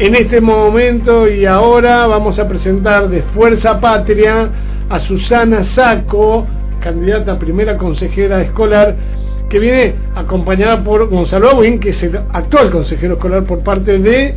En este momento y ahora vamos a presentar de Fuerza Patria a Susana Sacco, candidata a primera consejera escolar, que viene acompañada por Gonzalo Abuin, que es el actual consejero escolar por parte de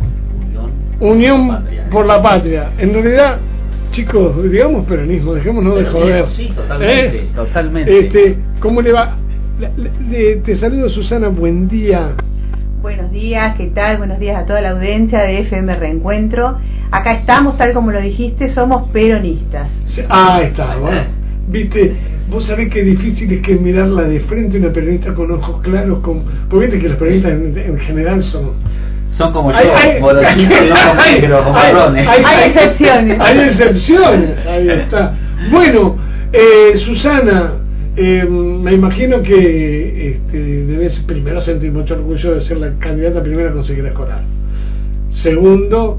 Unión por la Patria. En realidad, chicos, digamos peronismo, dejémonos de joder. Sí, totalmente, totalmente. ¿Cómo le va? Te saludo, Susana, buen día. Buenos días, ¿qué tal? Buenos días a toda la audiencia de FM Reencuentro. Acá estamos, tal como lo dijiste, somos peronistas. Ah, está, ¿no? Viste, vos sabés qué difícil es que mirarla de frente una peronista con ojos claros, porque viste que los peronistas en general son como yo, morochitos y ojos negros, con marrones. Hay excepciones. Hay excepciones, ahí está. Bueno, Susana, me imagino que debes primero sentir mucho orgullo de ser la candidata a primera consejera escolar. Segundo,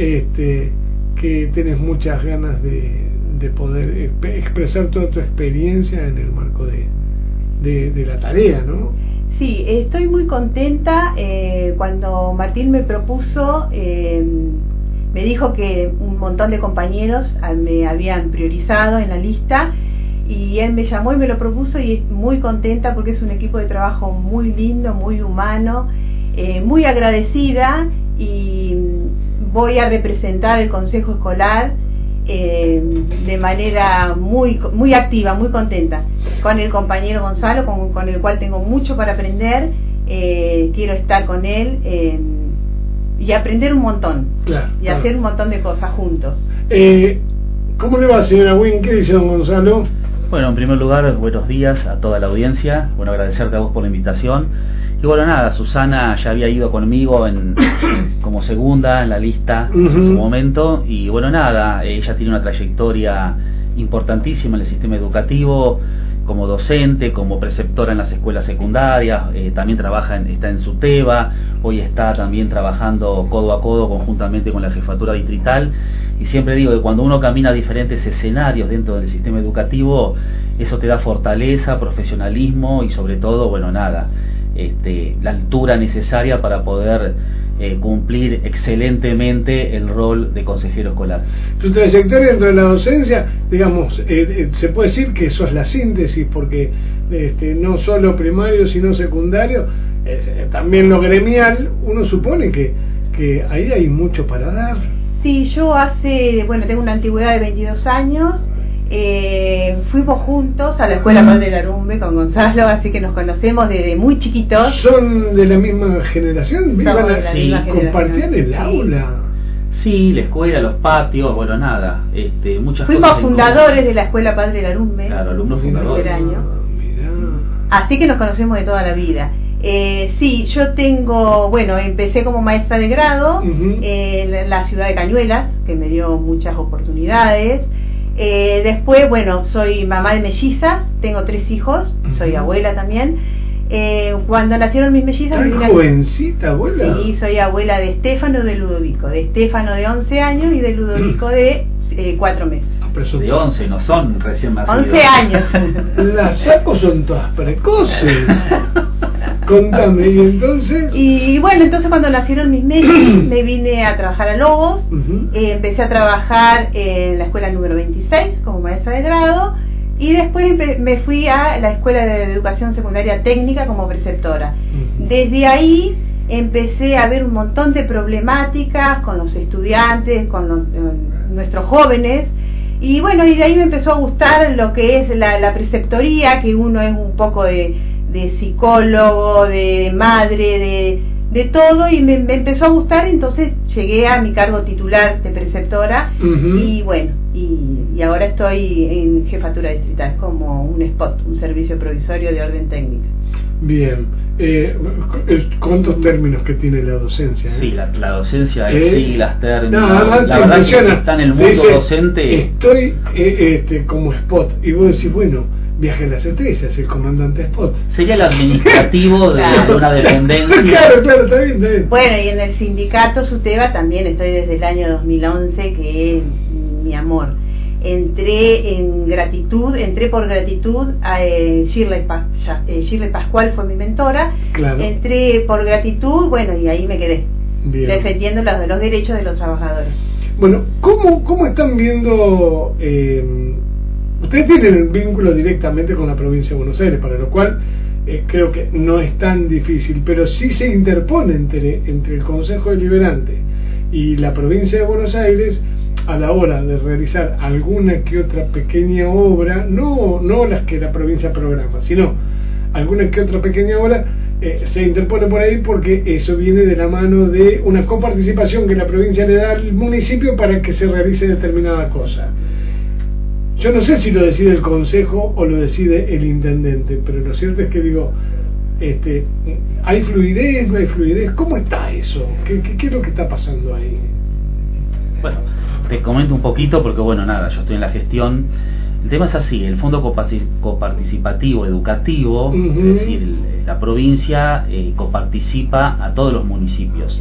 que tienes muchas ganas de poder expresar toda tu experiencia en el marco de la tarea, ¿no? Sí, estoy muy contenta. Cuando Martín me propuso, me dijo que un montón de compañeros me habían priorizado en la lista, y él me llamó y me lo propuso, y muy contenta porque es un equipo de trabajo muy lindo, muy humano, muy agradecida, y voy a representar el consejo escolar de manera muy activa, muy contenta, con el compañero Gonzalo, con el cual tengo mucho para aprender. Quiero estar con él y aprender un montón, claro, y hacer un montón de cosas juntos. ¿Cómo le va, señora Wynn? ¿Qué dice don Gonzalo? Bueno, en primer lugar, buenos días a toda la audiencia. Bueno, agradecerte a vos por la invitación. Y bueno, nada, Susana ya había ido conmigo como segunda en la lista en su momento. Y bueno, nada, ella tiene una trayectoria importantísima en el sistema educativo, como docente, como preceptora en las escuelas secundarias, también está en SUTEBA, hoy está también trabajando codo a codo conjuntamente con la jefatura distrital. Y siempre digo que cuando uno camina a diferentes escenarios dentro del sistema educativo, eso te da fortaleza, profesionalismo y sobre todo, bueno, nada, la altura necesaria para poder cumplir excelentemente el rol de consejero escolar. Tu trayectoria dentro de la docencia, digamos, se puede decir que eso es la síntesis, porque no solo primario sino secundario, también lo gremial, uno supone que ahí hay mucho para dar. Sí, yo tengo una antigüedad de 22 años. Fuimos juntos a la Escuela Padre Larumbe con Gonzalo, así que nos conocemos desde muy chiquitos. ¿Son de la misma generación? Sí, ¿Compartían el aula? Sí, la escuela, los patios, bueno, nada, muchas Fuimos cosas. fundadores de la Escuela Padre Larumbe. Claro, alumnos fundadores. Así que nos conocemos de toda la vida. Sí, yo empecé como maestra de grado en la ciudad de Cañuelas, que me dio muchas oportunidades. Después, soy mamá de mellizas, tengo 3 hijos, soy abuela también. Cuando nacieron mis mellizas... ¿Tan jovencita, abuela? Sí, soy abuela de Estefano y de Ludovico, de Estefano de 11 años y de Ludovico de 4 meses. De 11, no son recién nacidos. 11 años. Las Sacos son todas precoces. Contame, ¿y entonces? Y bueno, entonces cuando nacieron mis mellizas me vine a trabajar a Lobos. Empecé a trabajar en la escuela número 26 como maestra de grado, y después me fui a la escuela de educación secundaria técnica como preceptora. Desde ahí empecé a ver un montón de problemáticas con los estudiantes, con nuestros jóvenes. Y bueno, y de ahí me empezó a gustar lo que es la preceptoría, que uno es un poco de psicólogo, de madre, de todo, y me empezó a gustar. Entonces llegué a mi cargo titular de preceptora, y bueno, y ahora estoy en jefatura distrital como un SPOT, un servicio provisorio de orden técnico. Bien. ¿Cuántos términos que tiene la docencia? Sí, la docencia es siglas, términos. La verdad que está en el mundo docente. Estoy como spot, y vos decís, bueno, Viaje a las Estrellas, el comandante Spot. Sería el administrativo de una dependencia. Claro, está bien. Bueno, y en el sindicato SUTEBA también estoy desde el año 2011, que es mi amor. Entré por gratitud a Shirley Pascual fue mi mentora. Claro. Entré por gratitud, bueno, y ahí me quedé. Bien. defendiendo los derechos de los trabajadores. Bueno, ¿cómo están viendo? Ustedes tienen un vínculo directamente con la provincia de Buenos Aires, para lo cual creo que no es tan difícil, pero sí se interpone entre el Consejo Deliberante y la provincia de Buenos Aires a la hora de realizar alguna que otra pequeña obra, no las que la provincia programa, sino alguna que otra pequeña obra. Se interpone por ahí porque eso viene de la mano de una coparticipación que la provincia le da al municipio para que se realice determinada cosa. Yo no sé si lo decide el consejo o lo decide el intendente, pero lo cierto es que digo, ¿hay fluidez? ¿No hay fluidez? ¿Cómo está eso? ¿Qué es lo que está pasando ahí? Bueno, te comento un poquito porque yo estoy en la gestión. El tema es así: el Fondo Coparticipativo Educativo, es decir, la provincia coparticipa a todos los municipios.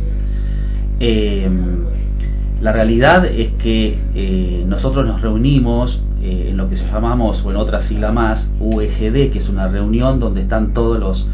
La realidad es que nosotros nos reunimos en lo que se llamamos, o en otra sigla más, UEGD, que es una reunión donde están todos los,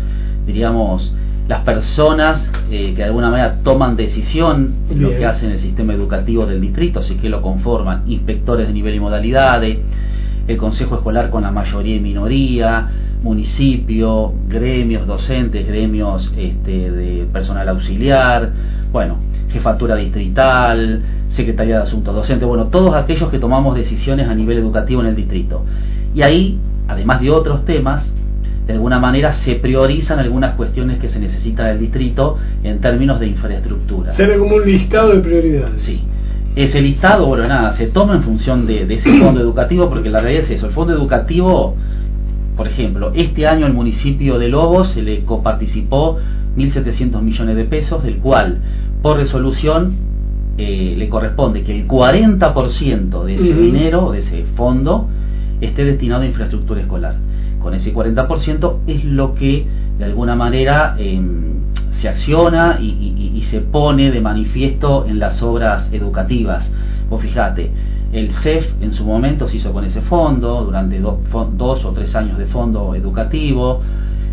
las personas que de alguna manera toman decisión en lo que hacen el sistema educativo del distrito, así que lo conforman inspectores de nivel y modalidades, el consejo escolar con la mayoría y minoría, municipio, gremios docentes, gremios de personal auxiliar, jefatura distrital, secretaría de asuntos docentes, todos aquellos que tomamos decisiones a nivel educativo en el distrito. Y ahí, además de otros temas, de alguna manera se priorizan algunas cuestiones que se necesitan del distrito en términos de infraestructura. Se ve como un listado de prioridades. Sí. Ese listado, se toma en función de ese fondo educativo, porque la realidad es eso. El fondo educativo, por ejemplo, este año al municipio de Lobos se le coparticipó 1.700 millones de pesos, del cual, por resolución, le corresponde que el 40% de ese dinero, de ese fondo, esté destinado a infraestructura escolar. Con ese 40% es lo que, de alguna manera, se acciona y se pone de manifiesto en las obras educativas. Vos fijate, el CEF en su momento se hizo con ese fondo, durante 2 o 3 años de fondo educativo,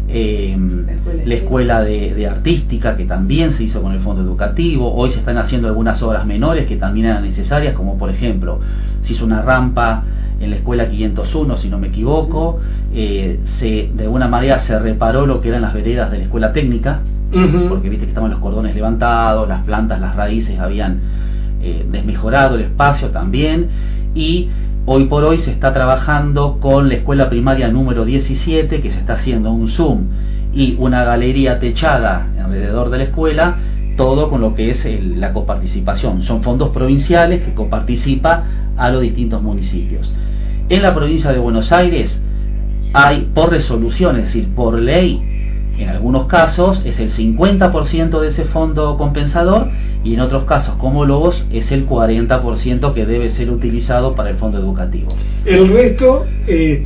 la escuela de artística, que también se hizo con el fondo educativo. Hoy se están haciendo algunas obras menores que también eran necesarias, como por ejemplo, se hizo una rampa en la escuela 501, si no me equivoco, de alguna manera se reparó lo que eran las veredas de la escuela técnica, porque viste que estaban los cordones levantados, las plantas, las raíces habían desmejorado el espacio también, y hoy por hoy se está trabajando con la escuela primaria número 17, que se está haciendo un Zoom y una galería techada alrededor de la escuela, todo con lo que es la coparticipación. Son fondos provinciales que coparticipa a los distintos municipios. En la provincia de Buenos Aires hay, por resolución, es decir, por ley, en algunos casos es el 50% de ese fondo compensador, y en otros casos, como Lobos, es el 40% que debe ser utilizado para el fondo educativo. El resto es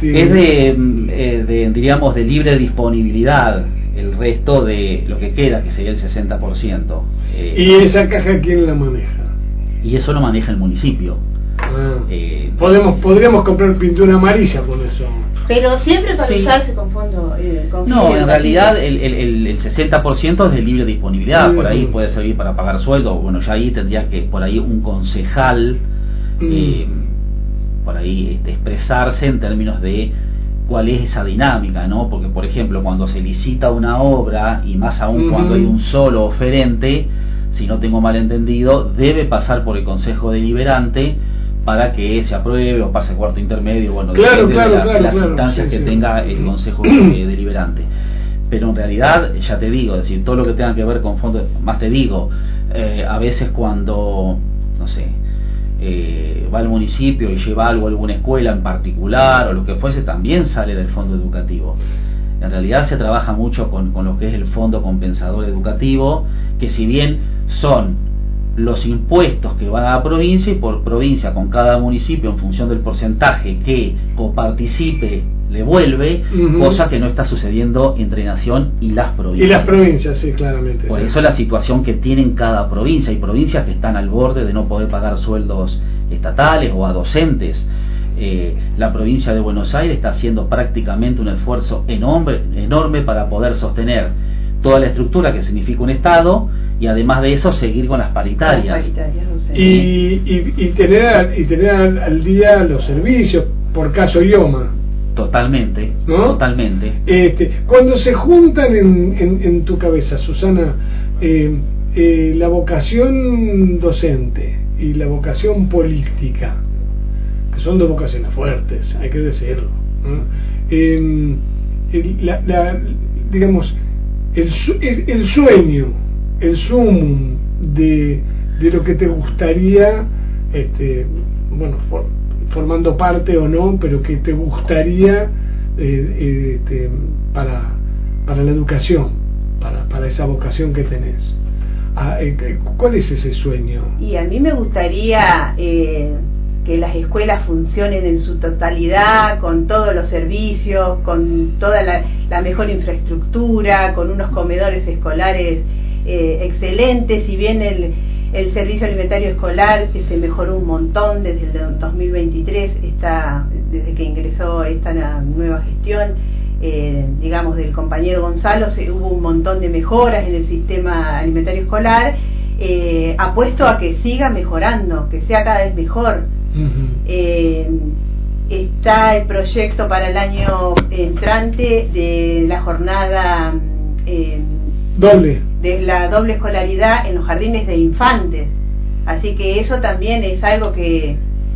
de libre disponibilidad. El resto de lo que queda, que sería el 60%. ¿Y esa caja quién la maneja? Y eso lo maneja el municipio. Podríamos comprar pintura amarilla con eso. Pero siempre para usarse con fondo. No, en realidad el 60% es de libre disponibilidad. Por ahí puede servir para pagar sueldo. Ya ahí tendría que, por ahí, un concejal por ahí expresarse en términos de cuál es esa dinámica, ¿no? Porque, por ejemplo, cuando se licita una obra, y más aún cuando hay un solo oferente, si no tengo mal entendido, debe pasar por el Consejo Deliberante para que se apruebe o pase cuarto intermedio, depende de las instancias que tenga el Consejo Deliberante. Pero en realidad, ya te digo, es decir, todo lo que tenga que ver con fondos, más te digo, a veces cuando, va al municipio y lleva algo a alguna escuela en particular o lo que fuese, también sale del fondo educativo. En realidad se trabaja mucho con lo que es el fondo compensador educativo, que si bien son los impuestos que van a la provincia, y por provincia con cada municipio en función del porcentaje que coparticipe le vuelve, cosa que no está sucediendo entre Nación y las provincias. Y las provincias, sí, claramente. Por eso la situación que tienen cada provincia. Hay provincias que están al borde de no poder pagar sueldos estatales o a docentes. La provincia de Buenos Aires está haciendo prácticamente un esfuerzo enorme para poder sostener toda la estructura que significa un Estado, y además de eso seguir con las paritarias. Y tener al día los servicios, por caso IOMA. Totalmente, ¿no? Totalmente. Cuando se juntan en tu cabeza, Susana, la vocación docente y la vocación política, que son dos vocaciones fuertes, hay que decirlo, ¿no? Digamos, el sueño, el sumum de lo que te gustaría, bueno, formando parte o no, pero que te gustaría para la educación, para esa vocación que tenés. ¿Cuál es ese sueño? Y a mí me gustaría que las escuelas funcionen en su totalidad, con todos los servicios, con toda la mejor infraestructura, con unos comedores escolares excelentes. Si bien el servicio alimentario escolar se mejoró un montón desde el 2023, desde que ingresó esta nueva gestión, digamos, del compañero Gonzalo, hubo un montón de mejoras en el sistema alimentario escolar. Apuesto a que siga mejorando, que sea cada vez mejor. Está el proyecto para el año entrante de la jornada doble, de la doble escolaridad en los jardines de infantes, así que eso también es algo que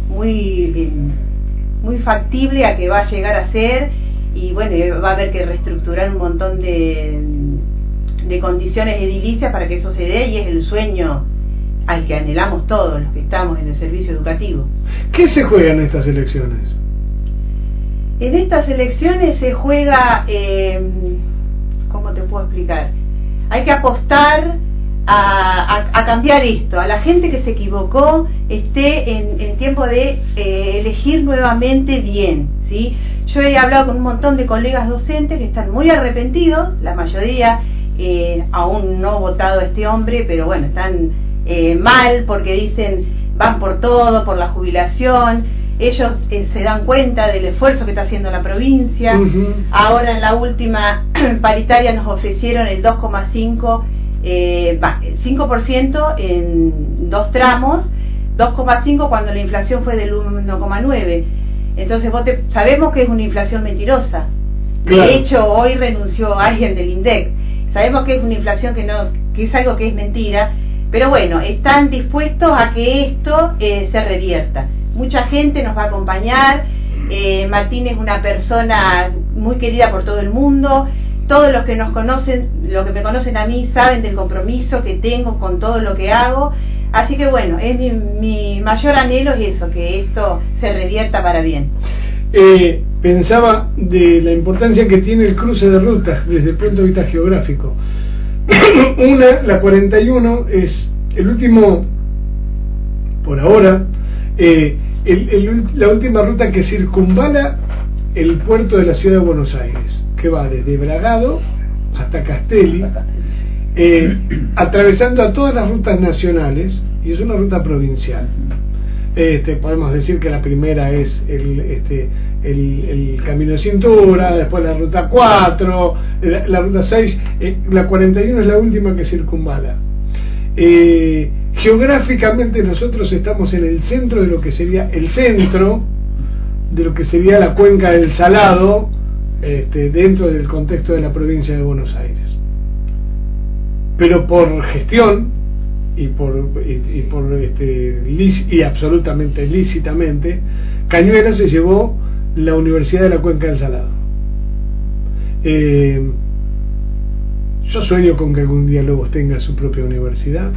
muy factible a que va a llegar a ser. Y bueno, va a haber que reestructurar un montón de condiciones edilicias para que eso se dé, y es el sueño al que anhelamos todos los que estamos en el servicio educativo. ¿Qué se juega en estas elecciones? En estas elecciones se juega, ¿cómo te puedo explicar? Hay que apostar a cambiar esto, a la gente que se equivocó esté en tiempo de elegir nuevamente bien, ¿sí? Yo he hablado con un montón de colegas docentes que están muy arrepentidos, la mayoría aún no votado a este hombre, pero bueno, están mal porque dicen van por todo, por la jubilación. Ellos se dan cuenta del esfuerzo que está haciendo la provincia. Ahora en la última paritaria nos ofrecieron el 2,5%, 5% en dos tramos, 2,5% cuando la inflación fue del 1,9%. Entonces sabemos que es una inflación mentirosa. Claro. De hecho, hoy renunció alguien del INDEC. Sabemos que es una inflación que es algo que es mentira, pero bueno, están dispuestos a que esto se revierta. Mucha gente nos va a acompañar. Martín es una persona muy querida por todo el mundo. Todos los que nos conocen, los que me conocen a mí, saben del compromiso que tengo con todo lo que hago. Así que bueno, es mi mayor anhelo es eso, que esto se revierta para bien. Pensaba de la importancia que tiene el cruce de rutas desde el punto de vista geográfico. La 41 es el último, por ahora, la última ruta que circunvala el puerto de la ciudad de Buenos Aires, que va desde Bragado hasta Castelli, atravesando a todas las rutas nacionales, y es una ruta provincial. Podemos decir que la primera es el Camino de Cintura, después la ruta 4, la ruta 6, la 41 es la última que circunvala. Geográficamente nosotros estamos en el centro de lo que sería la cuenca del Salado, dentro del contexto de la provincia de Buenos Aires. Pero por gestión y absolutamente lícitamente, Cañuelas se llevó la Universidad de la Cuenca del Salado. Yo sueño con que algún día Lobos tenga su propia universidad,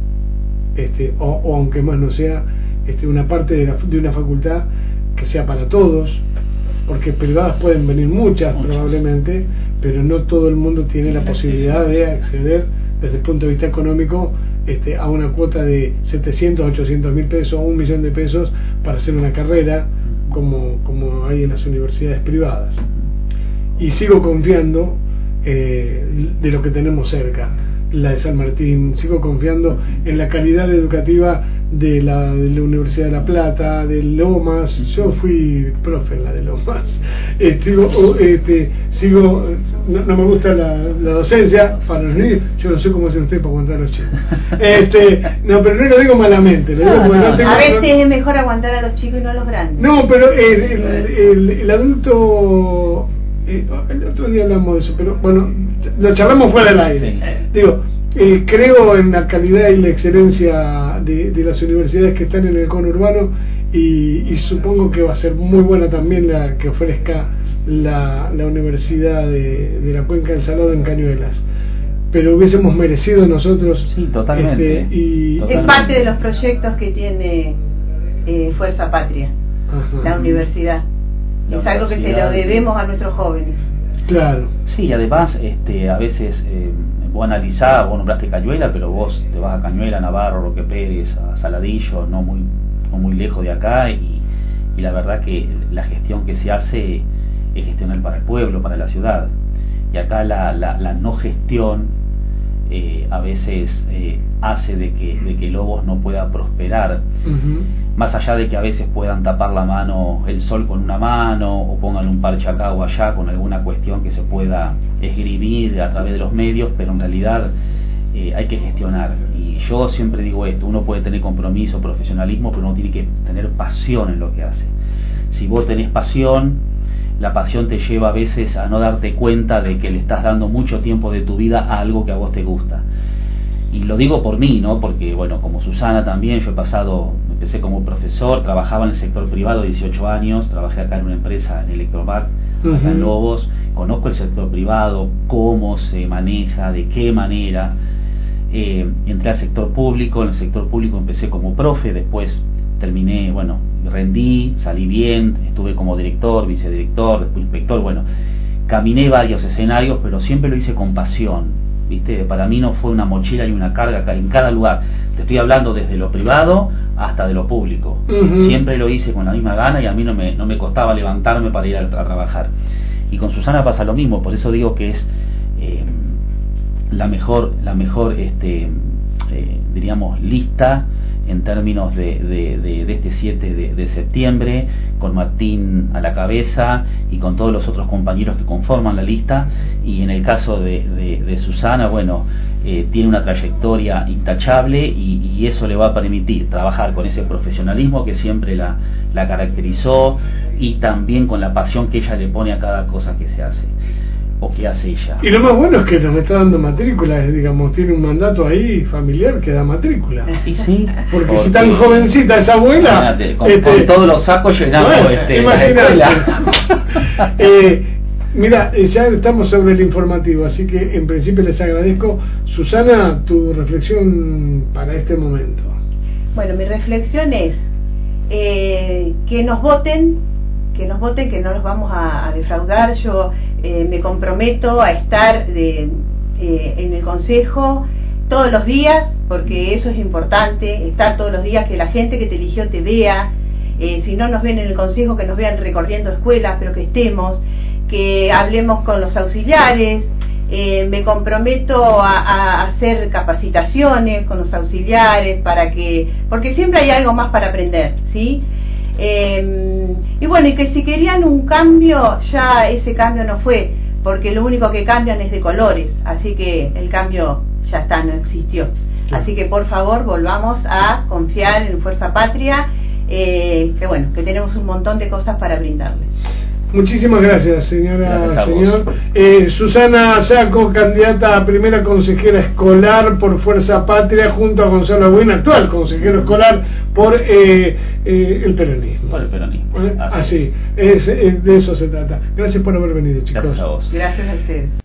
o aunque más no sea, una parte de una facultad que sea para todos, porque privadas pueden venir muchas probablemente, pero no todo el mundo tiene la posibilidad de acceder desde el punto de vista económico a una cuota de 700, 800 mil pesos o 1 millón de pesos para hacer una carrera como hay en las universidades privadas. Y sigo confiando de lo que tenemos cerca, la de San Martín, sigo confiando en la calidad educativa de la Universidad de La Plata, de Lomas. Yo fui profe en la de Lomas. no me gusta la docencia para los niños. Yo no sé cómo hacen ustedes para aguantar a los chicos. No, pero no lo digo malamente. Lo digo no tengo, a veces es mejor aguantar a los chicos y no a los grandes. No, pero el adulto... el otro día hablamos de eso, pero bueno, lo charlamos fuera del aire. Sí. Digo, creo en la calidad y la excelencia de las universidades que están en el conurbano y supongo que va a ser muy buena también la que ofrezca la Universidad de la Cuenca del Salado en Cañuelas, pero hubiésemos merecido nosotros. Sí, totalmente, totalmente. Es parte de los proyectos que tiene Fuerza Patria. Ajá. La universidad es algo que se lo debemos a nuestros jóvenes. Claro. Sí, y además a veces vos analizás, vos nombraste Cañuelas, pero vos te vas a Cañuelas, Navarro, Roque Pérez, a Saladillo, no muy lejos de acá, y la verdad que la gestión que se hace es gestionar para el pueblo, para la ciudad, y acá la no gestión a veces hace de que Lobos no pueda prosperar. Más allá de que a veces puedan tapar la mano, el sol con una mano, o pongan un parche acá o allá con alguna cuestión que se pueda esgrimir a través de los medios, pero en realidad hay que gestionar. Y yo siempre digo esto: uno puede tener compromiso, profesionalismo, pero uno tiene que tener pasión en lo que hace. Si vos tenés pasión, la pasión te lleva a veces a no darte cuenta de que le estás dando mucho tiempo de tu vida a algo que a vos te gusta. Y lo digo por mí, ¿no? Porque, bueno, como Susana también, yo empecé como profesor, trabajaba en el sector privado 18 años, trabajé acá en una empresa, en Electromac, acá en Lobos, conozco el sector privado, cómo se maneja, de qué manera. Entré al sector público, en el sector público empecé como profe, después terminé, bueno, rendí, salí bien, estuve como director, vicedirector, después inspector, bueno, caminé varios escenarios, pero siempre lo hice con pasión. ¿Viste? Para mí no fue una mochila ni una carga en cada lugar. Te estoy hablando desde lo privado hasta de lo público. Siempre lo hice con la misma gana y a mí no me costaba levantarme para ir a trabajar. Y con Susana pasa lo mismo, por eso digo que es la mejor diríamos lista en términos de este 7 de septiembre, con Martín a la cabeza y con todos los otros compañeros que conforman la lista. Y en el caso de Susana, bueno, tiene una trayectoria intachable y eso le va a permitir trabajar con ese profesionalismo que siempre la caracterizó, y también con la pasión que ella le pone a cada cosa que se hace o que hace ella. Y lo más bueno es que nos está dando matrícula, digamos, tiene un mandato ahí familiar que da matrícula. Y sí, porque si tan jovencita esa abuela, con todos los sacos llenamos la escuela. Mira, ya estamos sobre el informativo, así que en principio les agradezco. Susana, tu reflexión para este momento. Bueno, mi reflexión es que nos voten, que no los vamos a defraudar. Yo me comprometo a estar en el consejo todos los días, porque eso es importante, estar todos los días, que la gente que te eligió te vea. Si no nos ven en el consejo, que nos vean recorriendo escuelas, pero que estemos, que hablemos con los auxiliares. Me comprometo a hacer capacitaciones con los auxiliares porque siempre hay algo más para aprender, ¿sí? Y bueno, y que si querían un cambio, ya ese cambio no fue, porque lo único que cambian es de colores, así que el cambio ya está, no existió. Así que por favor volvamos a confiar en Fuerza Patria, que bueno, que tenemos un montón de cosas para brindarles. Muchísimas gracias, señora, señor. Susana Saco, candidata a primera consejera escolar por Fuerza Patria, junto a Gonzalo Agüín, actual consejero escolar por el peronismo. Por el peronismo. Así, de eso se trata. Gracias por haber venido, chicos. Gracias a vos. Gracias a ustedes.